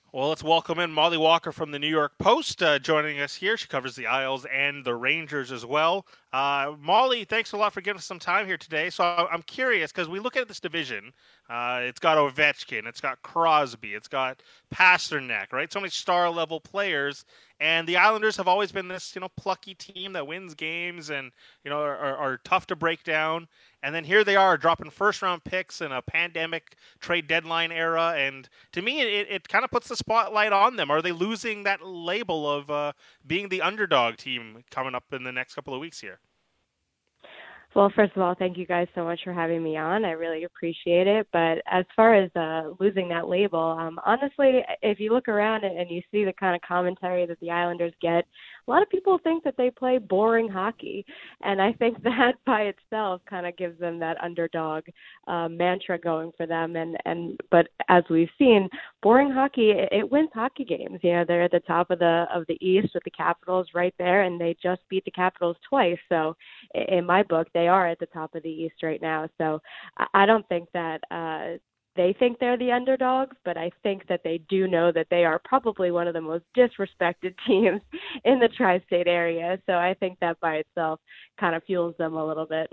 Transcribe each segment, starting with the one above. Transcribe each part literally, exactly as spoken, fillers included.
Well, let's welcome in Molly Walker from the New York Post uh, joining us here. She covers the Isles and the Rangers as well. Uh, Molly, thanks a lot for giving us some time here today. So I- I'm curious because we look at this division. Uh, it's got Ovechkin, it's got Crosby, it's got Pasternak, right? So many star level players, and the Islanders have always been this, you know, plucky team that wins games and you know are, are, are tough to break down. And then here they are dropping first round picks in a pandemic trade deadline era. And to me, it, it kind of puts the spotlight on them. Are they losing that label of uh, being the underdog team coming up in the next couple of weeks here? Well, first of all, thank you guys so much for having me on. I really appreciate it. But as far as uh, losing that label, um, honestly, if you look around and you see the kind of commentary that the Islanders get, a lot of people think that they play boring hockey. And I think that by itself kind of gives them that underdog uh, mantra going for them. And, and but as we've seen, boring hockey, it, it wins hockey games. You know, they're at the top of the of the East with the Capitals right there, and they just beat the Capitals twice. So in my book, they are at the top of the East right now. So I don't think that uh, they think they're the underdogs, but I think that they do know that they are probably one of the most disrespected teams in the tri-state area. So I think that by itself kind of fuels them a little bit.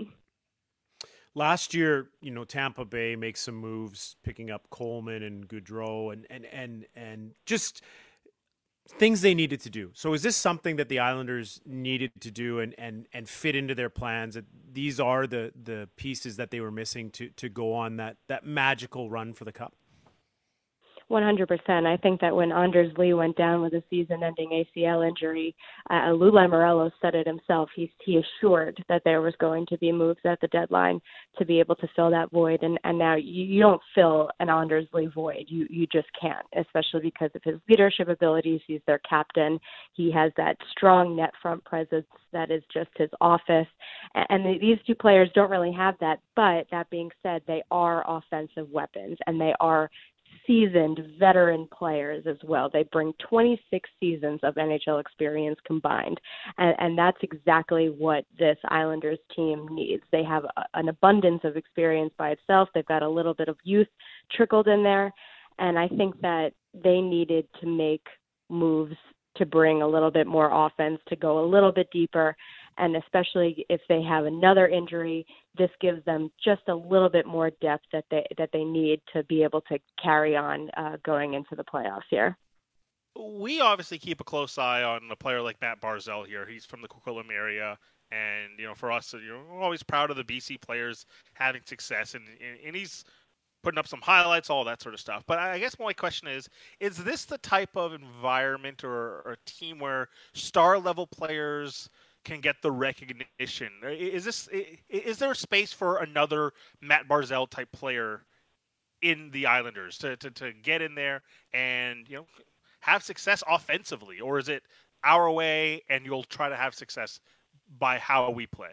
Last year, you know, Tampa Bay makes some moves, picking up Coleman and Goudreau, and and and and just things they needed to do. So, is this something that the Islanders needed to do and and and fit into their plans? That these are the the pieces that they were missing to to go on that that magical run for the Cup. one hundred percent. I think that when Anders Lee went down with a season-ending A C L injury, uh, Lou Lamoriello said it himself. He, he assured that there was going to be moves at the deadline to be able to fill that void. And, and now you, you don't fill an Anders Lee void. You, you just can't, especially because of his leadership abilities. He's their captain. He has that strong net front presence that is just his office. And, and these two players don't really have that. But that being said, they are offensive weapons, and they are seasoned veteran players as well. They bring twenty-six seasons of N H L experience combined, and, and that's exactly what this Islanders team needs. They have a, an abundance of experience by itself. They've got a little bit of youth trickled in there, and I think that they needed to make moves to bring a little bit more offense, to go a little bit deeper, and especially if they have another injury, this gives them just a little bit more depth that they that they need to be able to carry on uh, going into the playoffs here. We obviously keep a close eye on a player like Matt Barzell here. He's from the Coquitlam area. And you know, for us, you know, we're always proud of the B C players having success, and and he's putting up some highlights, all that sort of stuff. But I guess my question is: Is this the type of environment or, or team where star level players can get the recognition? Is this is there a space for another Matt Barzell type player in the Islanders to, to, to get in there and you know have success offensively, or is it our way and you'll try to have success by how we play?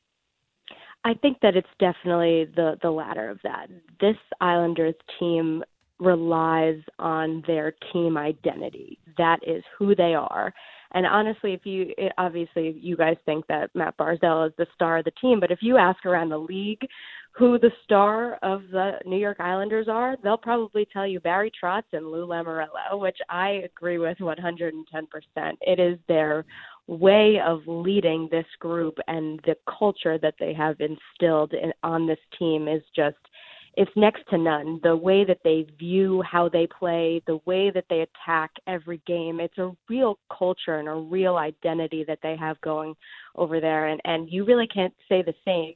I think that it's definitely the the latter of that. This Islanders team relies on their team identity. That is who they are. And honestly, if you it, obviously you guys think that Matt Barzell is the star of the team, but if you ask around the league who the star of the New York Islanders are, they'll probably tell you Barry Trotz and Lou Lamoriello, which I agree with one hundred ten percent. It is their way of leading this group, and the culture that they have instilled in, on this team is just it's next to none. The way that they view how they play, the way that they attack every game, it's a real culture and a real identity that they have going over there. And, and you really can't say the same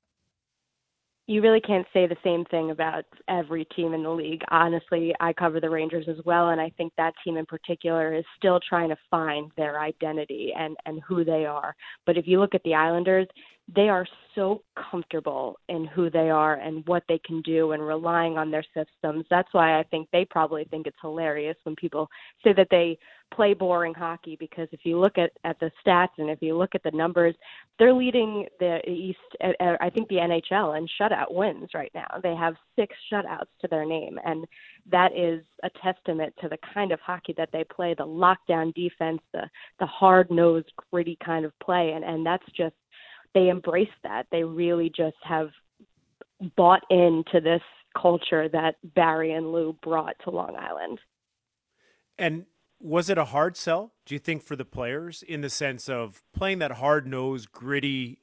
you really can't say the same thing about every team in the league. Honestly, I cover the Rangers as well, and I think that team in particular is still trying to find their identity and, and who they are. But if you look at the Islanders, they are so comfortable in who they are and what they can do and relying on their systems. That's why I think they probably think it's hilarious when people say that they play boring hockey, because if you look at, at the stats and if you look at the numbers, they're leading the East, uh, uh, I think the N H L in shutout wins right now. They have six shutouts to their name, and that is a testament to the kind of hockey that they play, the lockdown defense, the, the hard-nosed, gritty kind of play, and, and that's just they embrace that. They really just have bought into this culture that Barry and Lou brought to Long Island. And was it a hard sell, do you think, for the players in the sense of playing that hard nosed, gritty,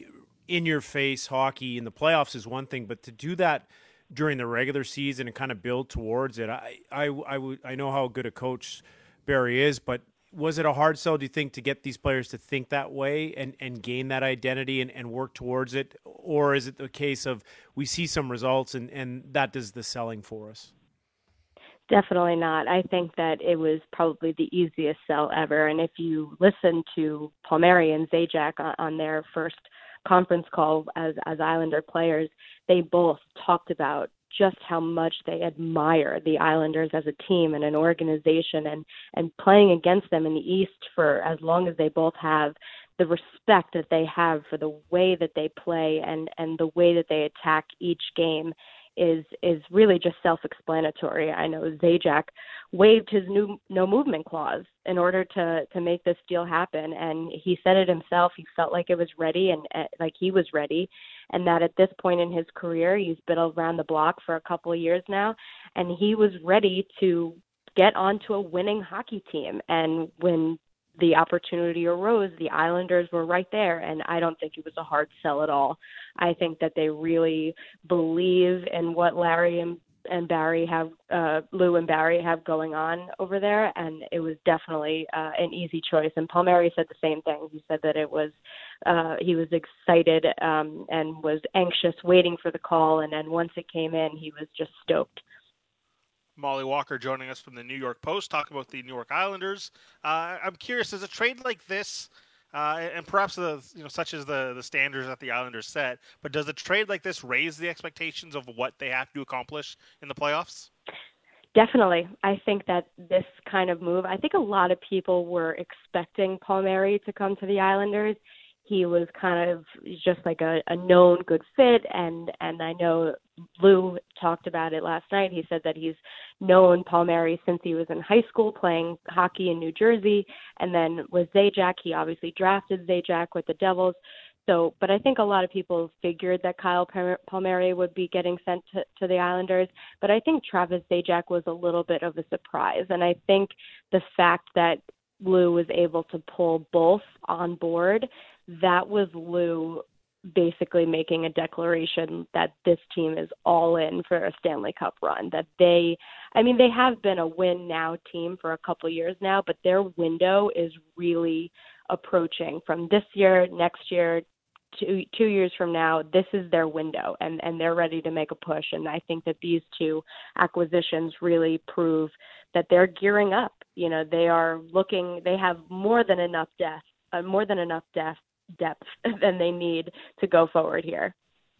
in your face hockey in the playoffs is one thing, but to do that during the regular season and kind of build towards it, I I I, would, I know how good a coach Barry is, but was it a hard sell, do you think, to get these players to think that way and, and gain that identity and, and work towards it? Or is it the case of we see some results and, and that does the selling for us? Definitely not. I think that it was probably the easiest sell ever. And if you listen to Palmieri and Zajac on, on their first conference call as, as Islander players, they both talked about just how much they admire the Islanders as a team and an organization, and, and playing against them in the East for as long as they both have, the respect that they have for the way that they play and, and the way that they attack each game is is really just self-explanatory. I know Zajac waived his new no movement clause in order to to make this deal happen, and he said it himself. He felt like it was ready and uh, like he was ready, and that at this point in his career, he's been around the block for a couple of years now, and he was ready to get onto a winning hockey team. And when the opportunity arose, the Islanders were right there, and I don't think it was a hard sell at all. I think that they really believe in what Larry and, and Barry have, uh, Lou and Barry have going on over there, and it was definitely uh, an easy choice. And Palmieri said the same thing. He said that it was, uh, he was excited um, and was anxious, waiting for the call, and then once it came in, he was just stoked. Molly Walker joining us from the New York Post, talking about the New York Islanders. Uh, I'm curious, does a trade like this, uh, and perhaps the you know such as the the standards that the Islanders set, but does a trade like this raise the expectations of what they have to accomplish in the playoffs? Definitely. I think that this kind of move, I think a lot of people were expecting Palmieri to come to the Islanders. He was kind of just like a, a known good fit, and, and I know Lou talked about it last night. He said that he's known Palmieri since he was in high school playing hockey in New Jersey, and then with Zajac, he obviously drafted Zajac with the Devils. So, but I think a lot of people figured that Kyle Palmieri would be getting sent to, to the Islanders, but I think Travis Zajac was a little bit of a surprise, and I think the fact that Lou was able to pull both on board, that was Lou basically making a declaration that this team is all in for a Stanley Cup run. That they, I mean, they have been a win now team for a couple of years now, but their window is really approaching from this year, next year, two, two years from now. This is their window, and, and they're ready to make a push. And I think that these two acquisitions really prove that they're gearing up. You know, they are looking, they have more than enough depth, uh, more than enough depth, depth than they need to go forward here.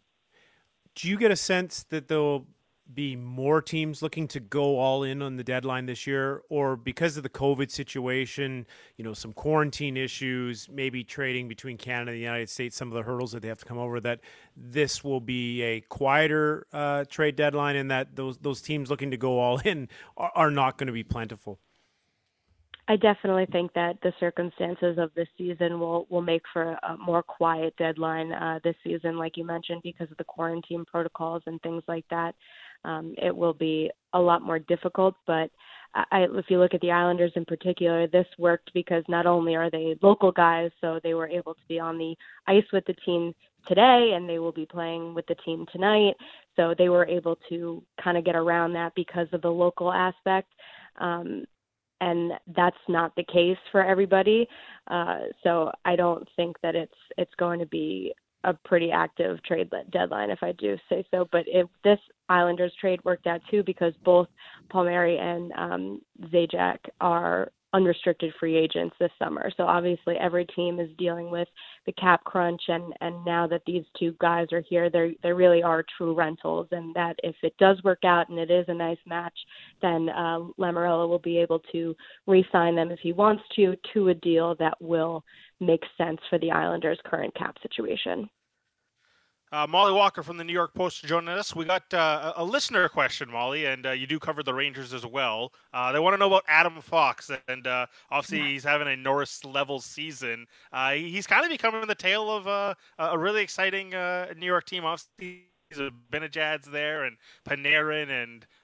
Do you get a sense that there'll be more teams looking to go all in on the deadline this year, or because of the COVID situation, you know, some quarantine issues, maybe trading between Canada and the United States, some of the hurdles that they have to come over, that this will be a quieter uh, trade deadline, and that those those teams looking to go all in are, are not going to be plentiful? I definitely think that the circumstances of this season will, will make for a more quiet deadline uh, this season, like you mentioned, because of the quarantine protocols and things like that. Um, it will be a lot more difficult, but I, if you look at the Islanders in particular, this worked because not only are they local guys, so they were able to be on the ice with the team today, and they will be playing with the team tonight. So they were able to kind of get around that because of the local aspect. Um, and that's not the case for everybody. Uh, so I don't think that it's it's going to be a pretty active trade deadline, if I do say so. But if this Islanders trade worked out too, because both Palmieri and um, Zajac are unrestricted free agents this summer. So obviously every team is dealing with the cap crunch, and, and now that these two guys are here, they they really are true rentals, and that if it does work out and it is a nice match, then uh, Lamoriello will be able to re-sign them if he wants to, to a deal that will make sense for the Islanders' current cap situation. Uh, Molly Walker from the New York Post joining us. We got uh, a listener question, Molly, and uh, you do cover the Rangers as well. Uh, they want to know about Adam Fox, and uh, obviously he's having a Norris-level season. Uh, he's kind of becoming the tail of uh, a really exciting uh, New York team. Obviously, Zibanejad's there, and Panarin, and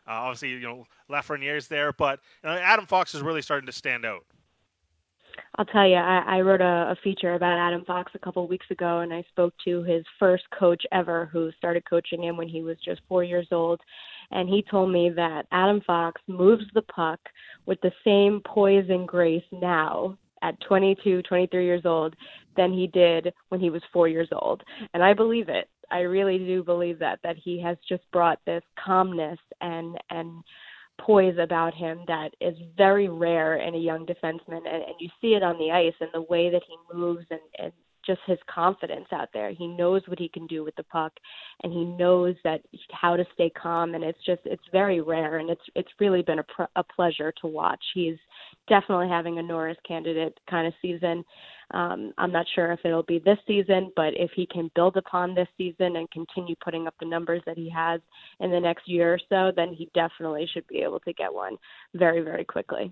Uh, obviously, you know, Lafreniere's there, but you know, Adam Fox is really starting to stand out. I'll tell you, I, I wrote a, a feature about Adam Fox a couple of weeks ago, and I spoke to his first coach ever who started coaching him when he was just four years old. And he told me that Adam Fox moves the puck with the same poise and grace now at twenty-two, twenty-three years old than he did when he was four years old. And I believe it. I really do believe that, that he has just brought this calmness and, and poise about him that is very rare in a young defenseman. And, and you see it on the ice and the way that he moves and, and just his confidence out there. He knows what he can do with the puck, and he knows that how to stay calm. And it's just, it's very rare. And it's, it's really been a, pr- a pleasure to watch. He's definitely having a Norris candidate kind of season. Um, I'm not sure if it'll be this season, but if he can build upon this season and continue putting up the numbers that he has in the next year or so, then he definitely should be able to get one very, very quickly.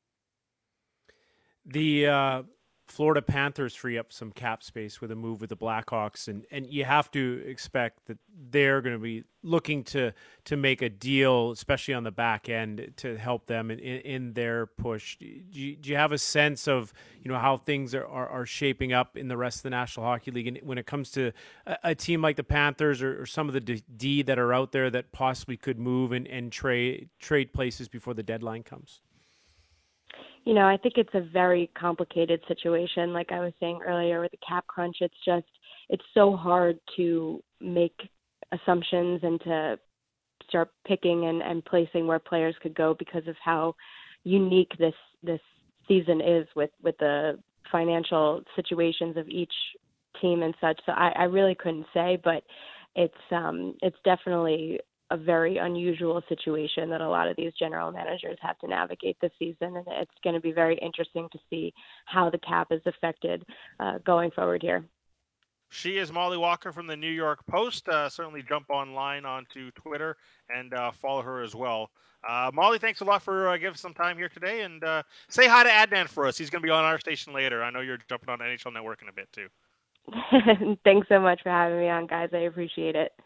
The uh, Florida Panthers free up some cap space with a move with the Blackhawks, and, and you have to expect that they're going to be looking to to make a deal, especially on the back end, to help them in, in, in their push. Do you, do you have a sense of you know how things are, are, are shaping up in the rest of the National Hockey League, and when it comes to a, a team like the Panthers or, or some of the D, D that are out there that possibly could move and, and trade trade places before the deadline comes? You know, I think it's a very complicated situation. Like I was saying earlier with the cap crunch, it's just, it's so hard to make assumptions and to start picking and, and placing where players could go because of how unique this, this season is with, with the financial situations of each team and such. So I, I really couldn't say, but it's, um, it's definitely a very unusual situation that a lot of these general managers have to navigate this season. And it's going to be very interesting to see how the cap is affected uh, going forward here. She is Molly Walker from the New York Post. Uh, certainly jump online onto Twitter and uh, follow her as well. Uh, Molly, thanks a lot for uh, giving some time here today. And uh, say hi to Adnan for us. He's going to be on our station later. I know you're jumping on N H L Network in a bit, too. Thanks so much for having me on, guys. I appreciate it.